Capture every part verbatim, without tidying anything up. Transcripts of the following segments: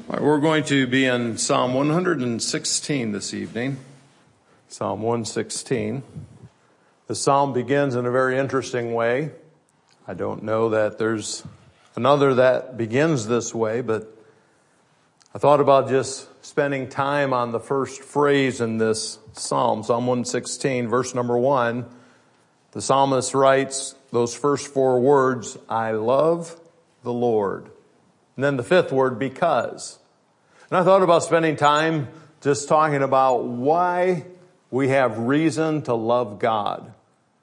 All right, we're going to be in Psalm one hundred sixteen this evening. Psalm one sixteen. The psalm begins in a very interesting way. I don't know that there's another that begins this way, but I thought about just spending time on the first phrase in this psalm, Psalm one sixteen, verse number one. The psalmist writes those first four words, I love the Lord. And then the fifth word, because. And I thought about spending time just talking about why we have reason to love God.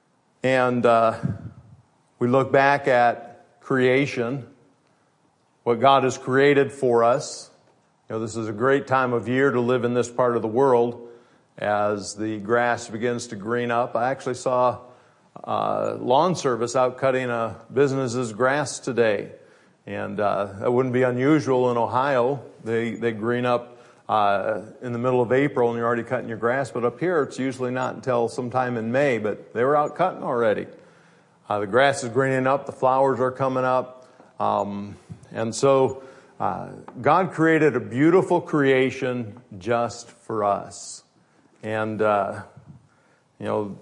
And uh, we look back at creation, what God has created for us. You know, this is a great time of year to live in this part of the world as the grass begins to green up. I actually saw uh, lawn service out cutting a business's grass today. And uh, that wouldn't be unusual in Ohio. They they green up uh, in the middle of April and you're already cutting your grass. But up here, it's usually not until sometime in May. But they were out cutting already. Uh, the grass is greening up. The flowers are coming up. Um, and so uh, God created a beautiful creation just for us. And, uh, you know,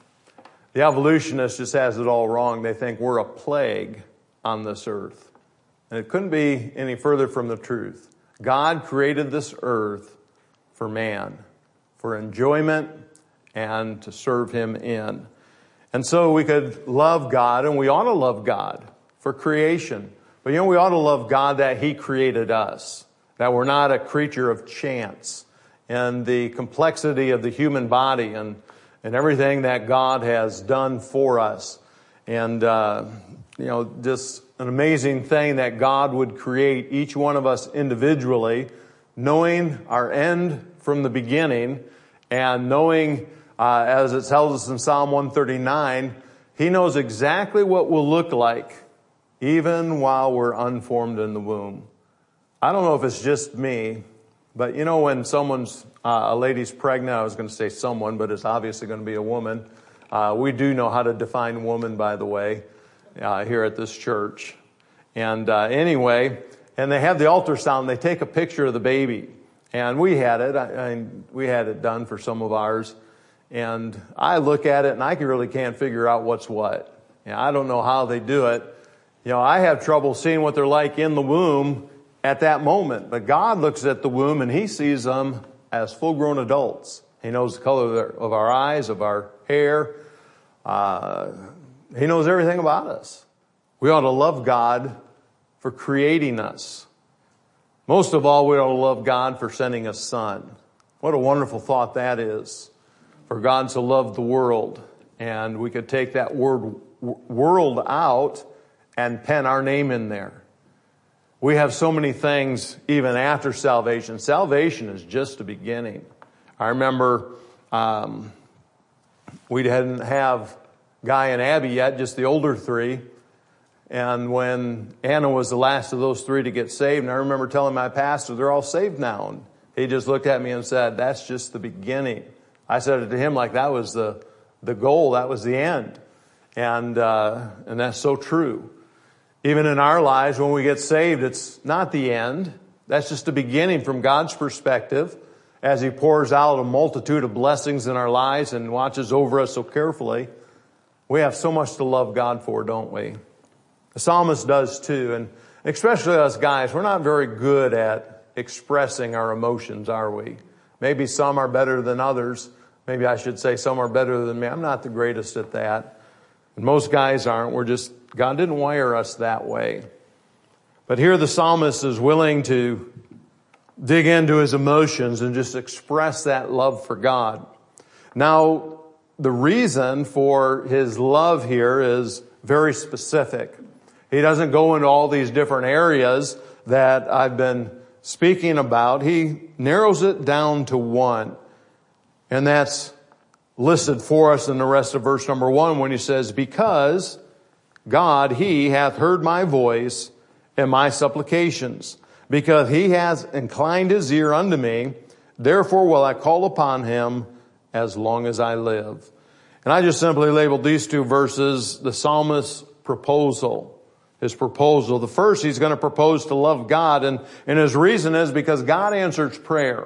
the evolutionist just has it all wrong. They think we're a plague on this earth. And it couldn't be any further from the truth. God created this earth for man, for enjoyment and to serve him in. And so we could love God, and we ought to love God for creation. But you know, we ought to love God that he created us, that we're not a creature of chance. And the complexity of the human body and, and everything that God has done for us. And, uh, you know, just an amazing thing that God would create each one of us individually, knowing our end from the beginning and knowing, uh, as it tells us in Psalm one thirty-nine, he knows exactly what we'll look like even while we're unformed in the womb. I don't know if it's just me, but you know when someone's, uh, a lady's pregnant, I was going to say someone, but it's obviously going to be a woman. Uh, we do know how to define woman, by the way. Uh, here at this church. And uh, anyway, and they have the ultrasound, they take a picture of the baby. And we had it, I, I, we had it done for some of ours. And I look at it and I really can't figure out what's what. You know, I don't know how they do it. You know, I have trouble seeing what they're like in the womb at that moment. But God looks at the womb and he sees them as full-grown adults. He knows the color of our eyes, of our hair, uh, He knows everything about us. We ought to love God for creating us. Most of all, we ought to love God for sending a son. What a wonderful thought that is. For God so loved the world. And we could take that word world out and pen our name in there. We have so many things even after salvation. Salvation is just the beginning. I remember um, we didn't have Guy and Abby yet, just the older three. And when Anna was the last of those three to get saved, and I remember telling my pastor, they're all saved now. And he just looked at me and said, that's just the beginning. I said it to him like that was the, the goal, that was the end. And, uh, and that's so true. Even in our lives, when we get saved, it's not the end. That's just the beginning from God's perspective as he pours out a multitude of blessings in our lives and watches over us so carefully. We have so much to love God for, don't we? The psalmist does too, and especially us guys, we're not very good at expressing our emotions, are we? Maybe some are better than others. Maybe I should say some are better than me. I'm not the greatest at that. And most guys aren't. We're just, God didn't wire us that way. But here the psalmist is willing to dig into his emotions and just express that love for God. Now, the reason for his love here is very specific. He doesn't go into all these different areas that I've been speaking about. He narrows it down to one. And that's listed for us in the rest of verse number one when he says, because God, he hath heard my voice and my supplications. Because he has inclined his ear unto me, therefore will I call upon him as long as I live. And I just simply labeled these two verses the psalmist's proposal. his proposal. The first, he's going to propose to love God, and, and his reason is because God answers prayer.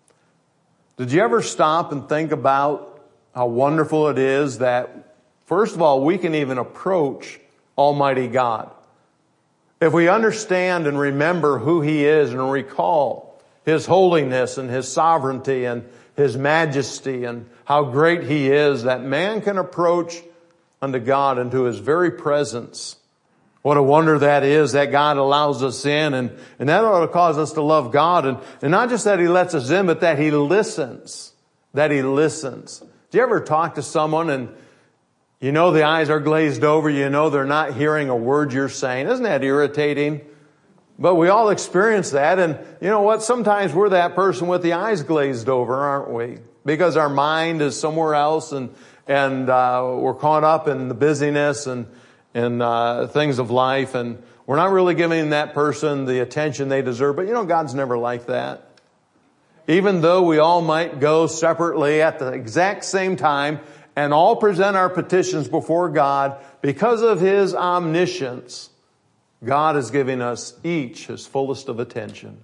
Did you ever stop and think about how wonderful it is that, first of all, we can even approach Almighty God? If we understand and remember who he is and recall his holiness and his sovereignty and his majesty and how great he is, that man can approach unto God, into his very presence. What a wonder that is, that God allows us in, and, and that ought to cause us to love God. And, and not just that he lets us in, but that he listens. That he listens. Do you ever talk to someone and you know the eyes are glazed over, you know they're not hearing a word you're saying? Isn't that irritating? But we all experience that, and you know what? Sometimes we're that person with the eyes glazed over, aren't we? Because our mind is somewhere else, and and uh we're caught up in the busyness and and uh things of life, and we're not really giving that person the attention they deserve. But you know, God's never like that. Even though we all might go separately at the exact same time and all present our petitions before God, because of his omniscience, God is giving us each his fullest of attention.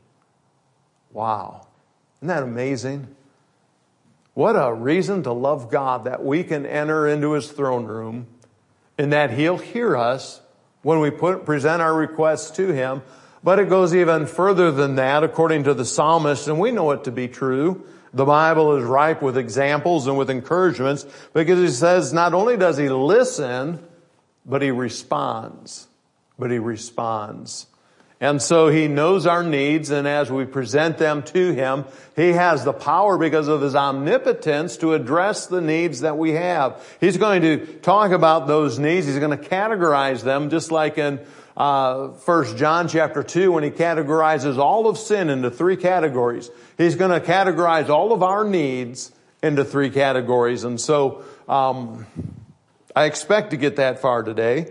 Wow. Isn't that amazing? What a reason to love God, that we can enter into his throne room and that he'll hear us when we put, present our requests to him. But it goes even further than that, according to the psalmist, and we know it to be true. The Bible is ripe with examples and with encouragements, because he says not only does he listen, but he responds. But he responds. And so he knows our needs, and as we present them to him, he has the power, because of his omnipotence, to address the needs that we have. He's going to talk about those needs. He's going to categorize them, just like in uh First John chapter two, when he categorizes all of sin into three categories. He's going to categorize all of our needs into three categories. And so um I expect to get that far today.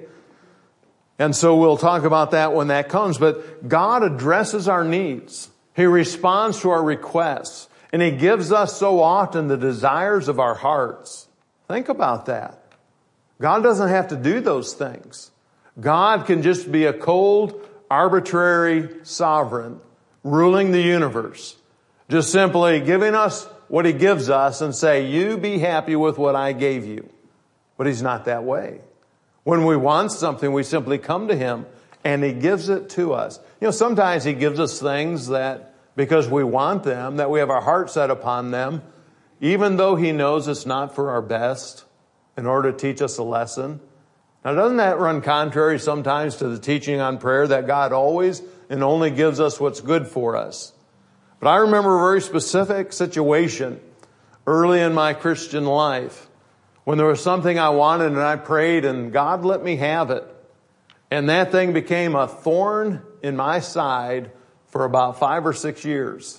And so we'll talk about that when that comes. But God addresses our needs. He responds to our requests. And he gives us so often the desires of our hearts. Think about that. God doesn't have to do those things. God can just be a cold, arbitrary sovereign ruling the universe. Just simply giving us what he gives us and say, you be happy with what I gave you. But he's not that way. When we want something, we simply come to him and he gives it to us. You know, sometimes he gives us things that, because we want them, that we have our heart set upon them, even though he knows it's not for our best, in order to teach us a lesson. Now, doesn't that run contrary sometimes to the teaching on prayer, that God always and only gives us what's good for us? But I remember a very specific situation early in my Christian life when there was something I wanted and I prayed and God let me have it. And that thing became a thorn in my side for about five or six years.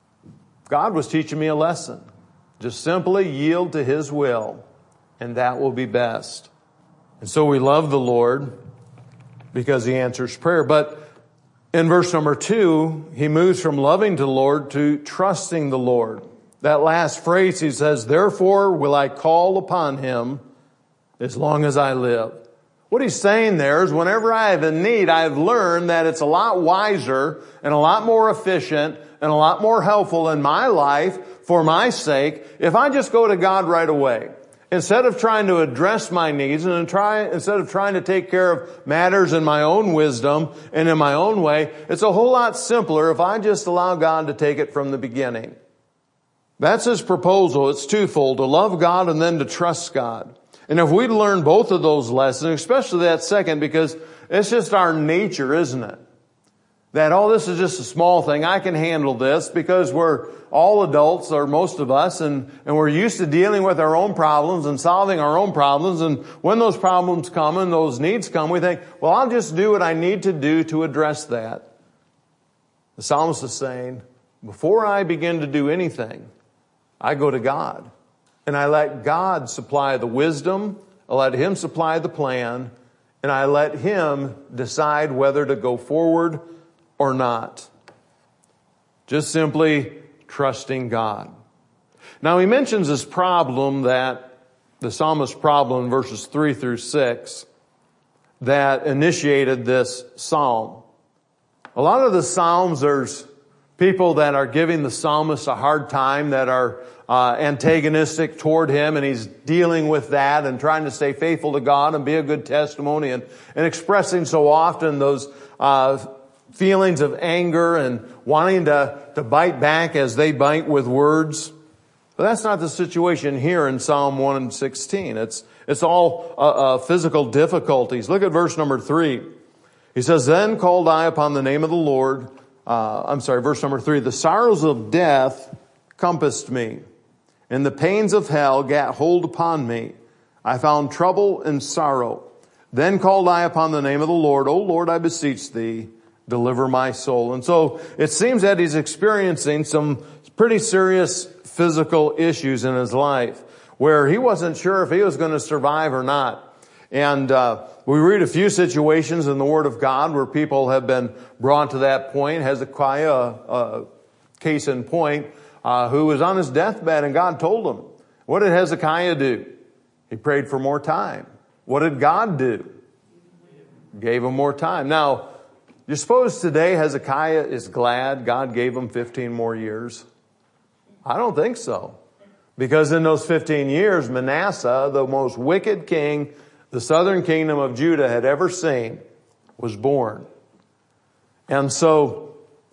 God was teaching me a lesson. Just simply yield to his will, and that will be best. And so we love the Lord because he answers prayer. But in verse number two, he moves from loving the Lord to trusting the Lord. That last phrase, he says, therefore will I call upon him as long as I live. What he's saying there is, whenever I have a need, I've learned that it's a lot wiser and a lot more efficient and a lot more helpful in my life for my sake if I just go to God right away. Instead of trying to address my needs and try, instead of trying to take care of matters in my own wisdom and in my own way, it's a whole lot simpler if I just allow God to take it from the beginning. That's his proposal. It's twofold, to love God and then to trust God. And if we learn both of those lessons, especially that second, because it's just our nature, isn't it? That, oh, this is just a small thing. I can handle this, because we're all adults, or most of us, and, and we're used to dealing with our own problems and solving our own problems. And when those problems come and those needs come, we think, well, I'll just do what I need to do to address that. The psalmist is saying, before I begin to do anything, I go to God. And I let God supply the wisdom, I let him supply the plan, and I let him decide whether to go forward or not. Just simply trusting God. Now he mentions this problem, that the psalmist's problem in verses three through six, that initiated this psalm. A lot of the psalms, there's people that are giving the psalmist a hard time, that are uh, antagonistic toward him, and he's dealing with that and trying to stay faithful to God and be a good testimony, and, and expressing so often those uh, feelings of anger and wanting to, to bite back as they bite with words. But that's not the situation here in Psalm one sixteen. It's, it's all uh, uh, physical difficulties. Look at verse number three. He says, "Then called I upon the name of the Lord." Uh, I'm sorry, verse number three. "The sorrows of death compassed me, and the pains of hell gat hold upon me. I found trouble and sorrow. Then called I upon the name of the Lord. O Lord, I beseech thee, deliver my soul." And so it seems that he's experiencing some pretty serious physical issues in his life, where he wasn't sure if he was going to survive or not. And uh we read a few situations in the Word of God where people have been brought to that point. Hezekiah, uh, case in point, uh, who was on his deathbed, and God told him. What did Hezekiah do? He prayed for more time. What did God do? Gave him more time. Now, you suppose today Hezekiah is glad God gave him fifteen more years? I don't think so. Because in those fifteen years, Manasseh, the most wicked king the southern kingdom of Judah had ever seen, was born. And so,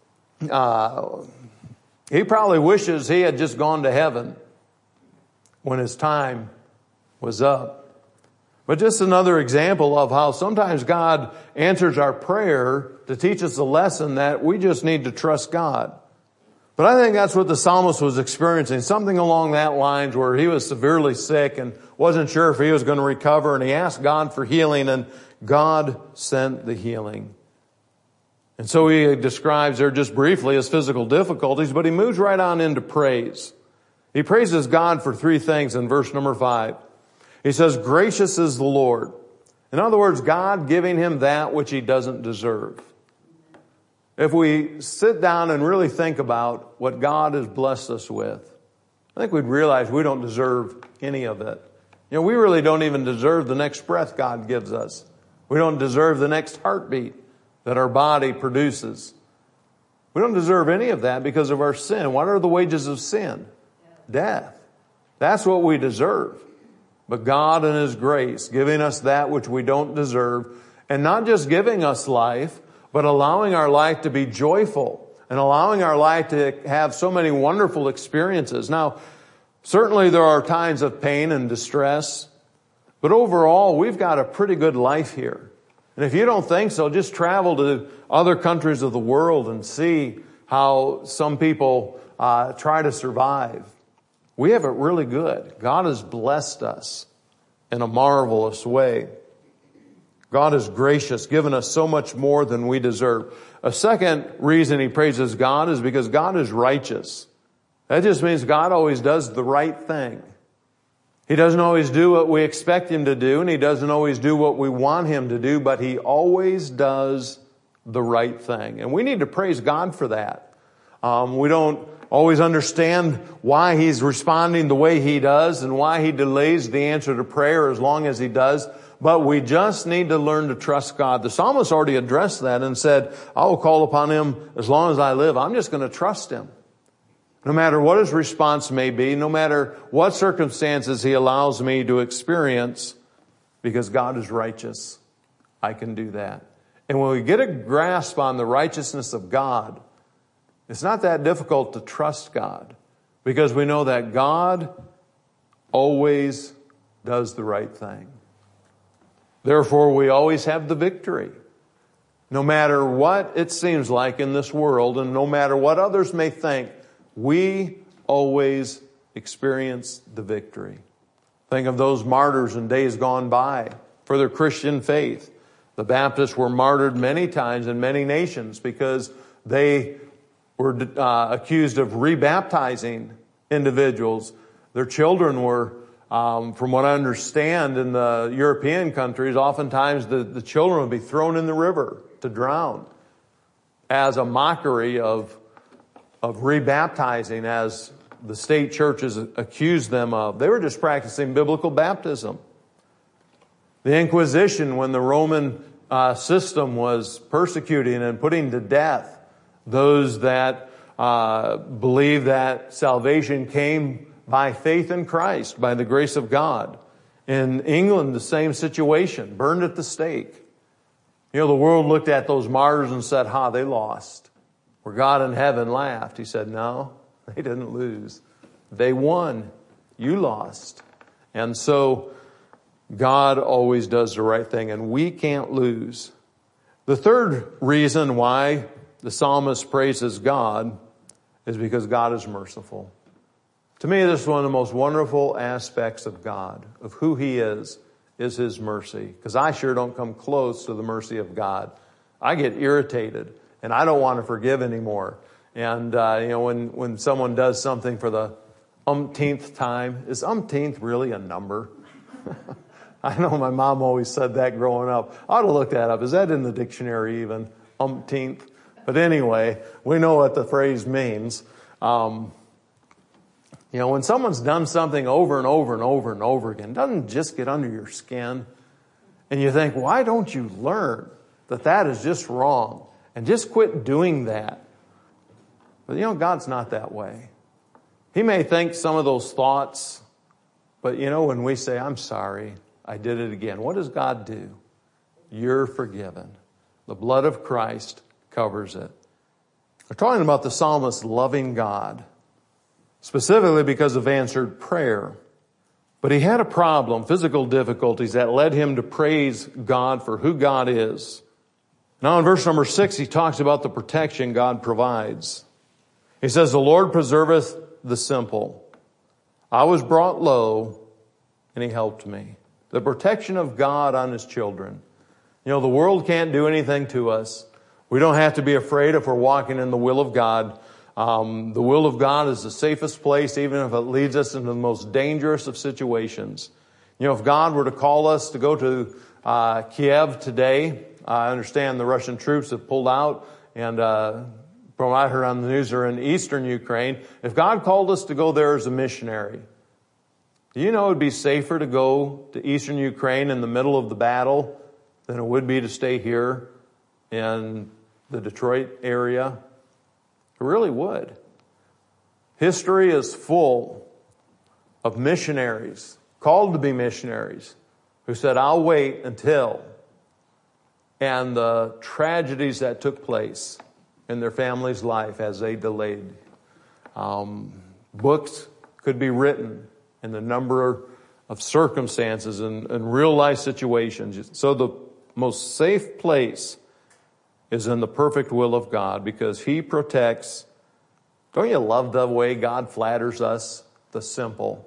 uh, he probably wishes he had just gone to heaven when his time was up. But just another example of how sometimes God answers our prayer to teach us a lesson that we just need to trust God. But I think that's what the psalmist was experiencing, something along that lines, where he was severely sick and wasn't sure if he was going to recover, and he asked God for healing, and God sent the healing. And so he describes there just briefly his physical difficulties, but he moves right on into praise. He praises God for three things in verse number five. He says, "Gracious is the Lord." In other words, God giving him that which he doesn't deserve. If we sit down and really think about what God has blessed us with, I think we'd realize we don't deserve any of it. You know, we really don't even deserve the next breath God gives us. We don't deserve the next heartbeat that our body produces. We don't deserve any of that because of our sin. What are the wages of sin? Death. That's what we deserve. But God in His grace, giving us that which we don't deserve, and not just giving us life, but allowing our life to be joyful and allowing our life to have so many wonderful experiences. Now, certainly there are times of pain and distress, but overall, we've got a pretty good life here. And if you don't think so, just travel to other countries of the world and see how some people uh, try to survive. We have it really good. God has blessed us in a marvelous way. God is gracious, given us so much more than we deserve. A second reason he praises God is because God is righteous. That just means God always does the right thing. He doesn't always do what we expect Him to do, and He doesn't always do what we want Him to do, but He always does the right thing. And we need to praise God for that. Um, we don't always understand why He's responding the way He does and why He delays the answer to prayer as long as He does. But we just need to learn to trust God. The psalmist already addressed that and said, I will call upon Him as long as I live. I'm just going to trust Him. No matter what His response may be, no matter what circumstances He allows me to experience, because God is righteous, I can do that. And when we get a grasp on the righteousness of God, it's not that difficult to trust God, because we know that God always does the right thing. Therefore, we always have the victory. No matter what it seems like in this world, and no matter what others may think, we always experience the victory. Think of those martyrs in days gone by for their Christian faith. The Baptists were martyred many times in many nations because they were uh, accused of rebaptizing individuals. Their children were, um, from what I understand, in the European countries, oftentimes the, the children would be thrown in the river to drown as a mockery of of rebaptizing, as the state churches accused them of. They were just practicing biblical baptism. The Inquisition, when the Roman uh, system was persecuting and putting to death those that uh, believed that salvation came by faith in Christ, by the grace of God. In England, the same situation, burned at the stake. You know, the world looked at those martyrs and said, ha, they lost. Where God in heaven laughed. He said, no, they didn't lose. They won. You lost. And so God always does the right thing, and we can't lose. The third reason why the psalmist praises God is because God is merciful. To me, this is one of the most wonderful aspects of God, of who He is, is His mercy. Because I sure don't come close to the mercy of God. I get irritated, and I don't want to forgive anymore. And, uh, you know, when, when someone does something for the umpteenth time, is umpteenth really a number? I know my mom always said that growing up. I ought to look that up. Is that in the dictionary even? Umpteenth? But anyway, we know what the phrase means. Um, you know, when someone's done something over and over and over and over again, it doesn't just get under your skin. And you think, why don't you learn that that is just wrong? And just quit doing that. But you know, God's not that way. He may think some of those thoughts, but you know, when we say, I'm sorry, I did it again, what does God do? You're forgiven. The blood of Christ covers it. We're talking about the psalmist loving God, specifically because of answered prayer. But he had a problem, physical difficulties, that led him to praise God for who God is. Now in verse number six, he talks about the protection God provides. He says, the Lord preserveth the simple. I was brought low, and He helped me. The protection of God on His children. You know, the world can't do anything to us. We don't have to be afraid if we're walking in the will of God. Um, the will of God is the safest place, even if it leads us into the most dangerous of situations. You know, if God were to call us to go to uh, Kiev today, I understand the Russian troops have pulled out, and uh, from what I heard on the news, are in eastern Ukraine. If God called us to go there as a missionary, do you know it would be safer to go to eastern Ukraine in the middle of the battle than it would be to stay here in the Detroit area? It really would. History is full of missionaries, called to be missionaries, who said, I'll wait until, and the tragedies that took place in their family's life as they delayed. Um, books could be written in the number of circumstances and, and real life situations. So the most safe place is in the perfect will of God, because He protects. Don't you love the way God flatters us, the simple?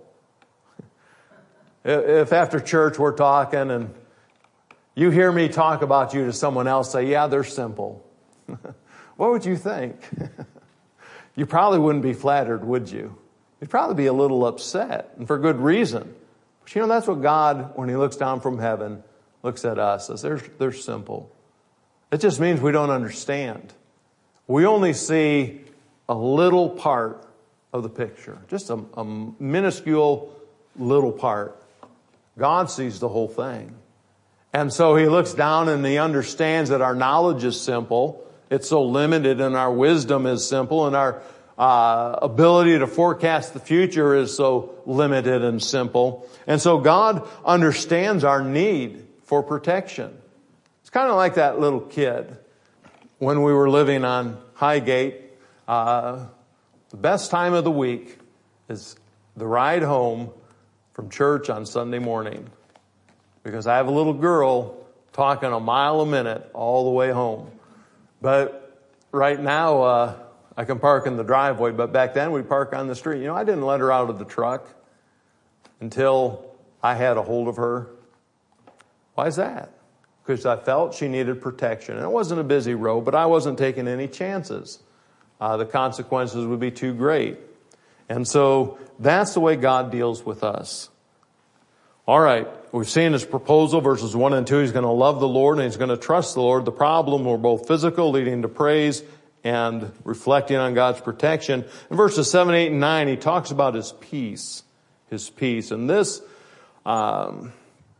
If after church we're talking and you hear me talk about you to someone else, say, yeah, they're simple. What would you think? You probably wouldn't be flattered, would you? You'd probably be a little upset, and for good reason. But you know, that's what God, when He looks down from heaven, looks at us as they're, they're simple. It just means we don't understand. We only see a little part of the picture, just a, a minuscule little part. God sees the whole thing. And so He looks down and He understands that our knowledge is simple. It's so limited, and our wisdom is simple, and our uh, ability to forecast the future is so limited and simple. And so God understands our need for protection. It's kind of like that little kid when we were living on Highgate. Uh, the best time of the week is the ride home from church on Sunday morning, because I have a little girl talking a mile a minute all the way home. But right now, uh, I can park in the driveway, but back then we'd park on the street. You know, I didn't let her out of the truck until I had a hold of her. Why is that? Because I felt she needed protection. And it wasn't a busy road, but I wasn't taking any chances. Uh, the consequences would be too great. And so that's the way God deals with us. All right, we've seen His proposal, verses one and two. He's going to love the Lord and He's going to trust the Lord. The problem were both physical, leading to praise, and reflecting on God's protection. In verses seven, eight, and nine, He talks about His peace. His peace. And this, um,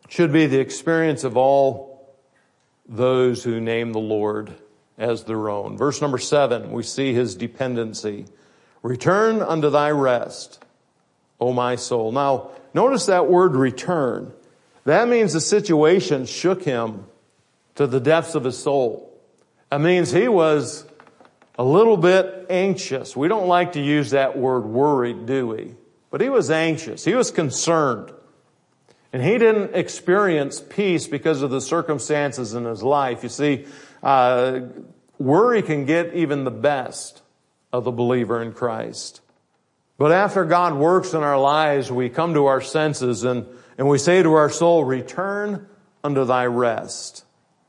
should be the experience of all those who name the Lord as their own. Verse number seven, we see his dependency. Return unto thy rest, O my soul. Now, notice that word return. That means the situation shook him to the depths of his soul. That means he was a little bit anxious. We don't like to use that word worried, do we? But he was anxious. He was concerned. And he didn't experience peace because of the circumstances in his life. You see, uh, worry can get even the best of the believer in Christ. But after God works in our lives, we come to our senses and, and we say to our soul, return unto thy rest.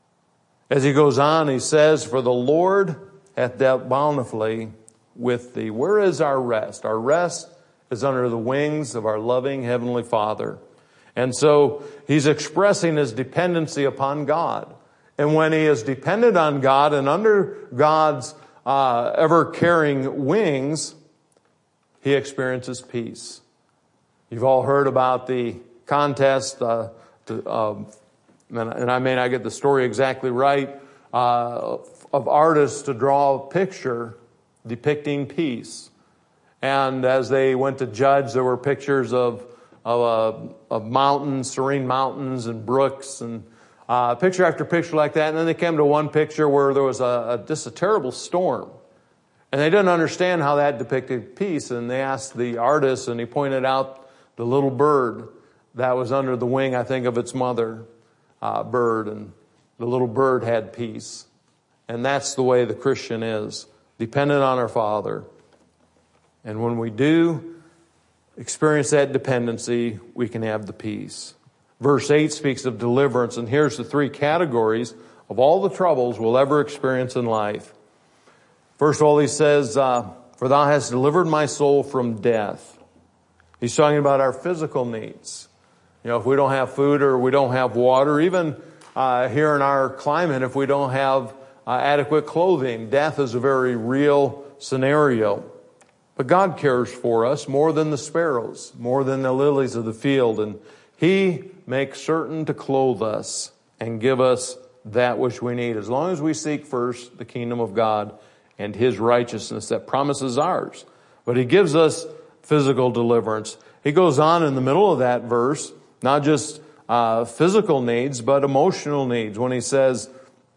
As he goes on, he says, for the Lord hath dealt bountifully with thee. Where is our rest? Our rest is under the wings of our loving Heavenly Father. And so he's expressing his dependency upon God. And when he is dependent on God and under God's uh, ever-caring wings, he experiences peace. You've all heard about the contest, uh, to, uh, and I may not get the story exactly right, uh, of artists to draw a picture depicting peace. And as they went to judge, there were pictures of of, uh, of mountains, serene mountains and brooks, and uh, picture after picture like that. And then they came to one picture where there was a, a just a terrible storm. And they didn't understand how that depicted peace. And they asked the artist, and he pointed out the little bird that was under the wing, I think, of its mother uh, bird. And the little bird had peace. And that's the way the Christian is, dependent on our Father. And when we do experience that dependency, we can have the peace. Verse eight speaks of deliverance, and here's the three categories of all the troubles we'll ever experience in life. First of all, he says, uh, for thou hast delivered my soul from death. He's talking about our physical needs. You know, if we don't have food or we don't have water, even uh, here in our climate, if we don't have uh, adequate clothing, death is a very real scenario. But God cares for us more than the sparrows, more than the lilies of the field. And he makes certain to clothe us and give us that which we need, as long as we seek first the kingdom of God and his righteousness that promises ours. But he gives us physical deliverance. He goes on in the middle of that verse, not just uh, physical needs, but emotional needs, when he says,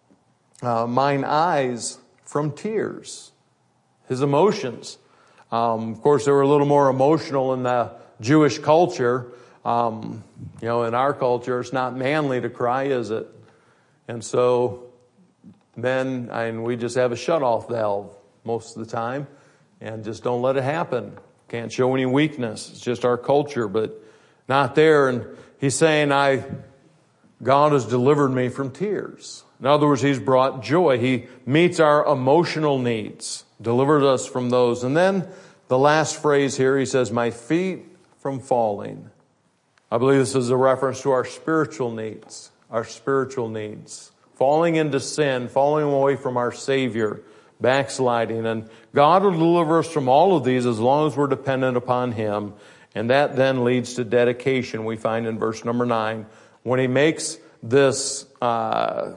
uh, mine eyes from tears. His emotions. Um, of course, they were a little more emotional in the Jewish culture. Um, you know, in our culture, it's not manly to cry, is it? And so men, and we just have a shut-off valve most of the time and just don't let it happen. Can't show any weakness. It's just our culture, but not there. And he's saying, I, God has delivered me from tears. In other words, he's brought joy. He meets our emotional needs, delivered us from those. And then the last phrase here, he says, my feet from falling. I believe this is a reference to our spiritual needs, our spiritual needs. Falling into sin, falling away from our Savior, backsliding. And God will deliver us from all of these as long as we're dependent upon him. And that then leads to dedication, we find in verse number nine, when he makes this uh,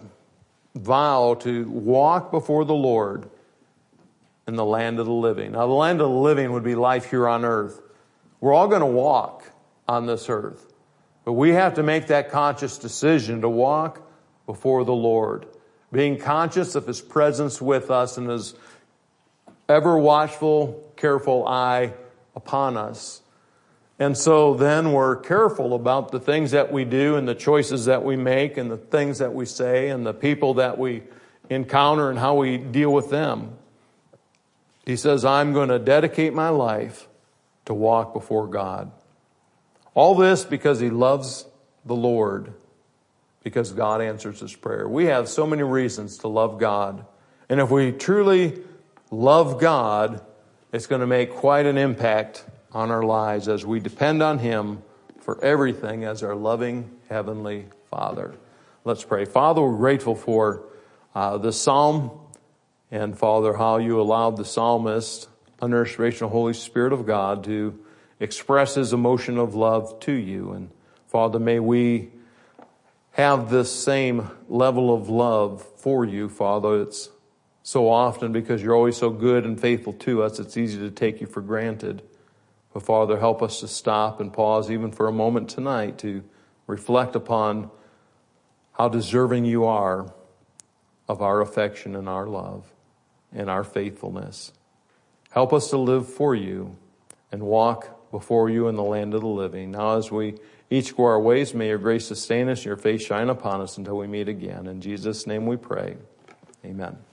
vow to walk before the Lord in the land of the living. Now, the land of the living would be life here on earth. We're all going to walk on this earth. But we have to make that conscious decision to walk before the Lord, being conscious of his presence with us and his ever watchful, careful eye upon us. And so then we're careful about the things that we do and the choices that we make and the things that we say and the people that we encounter and how we deal with them. He says, I'm going to dedicate my life to walk before God. All this because he loves the Lord, because God answers his prayer. We have so many reasons to love God. And if we truly love God, it's going to make quite an impact on our lives as we depend on him for everything as our loving Heavenly Father. Let's pray. Father, we're grateful for uh, this psalm. And Father, how you allowed the psalmist, under inspiration of the Holy Spirit of God, to express his emotion of love to you. And Father, may we have this same level of love for you, Father. It's so often, because you're always so good and faithful to us, it's easy to take you for granted. But Father, help us to stop and pause even for a moment tonight to reflect upon how deserving you are of our affection and our love and our faithfulness. Help us to live for you and walk before you in the land of the living. Now as we each go our ways, may your grace sustain us and your face shine upon us until we meet again. In Jesus' name we pray. Amen.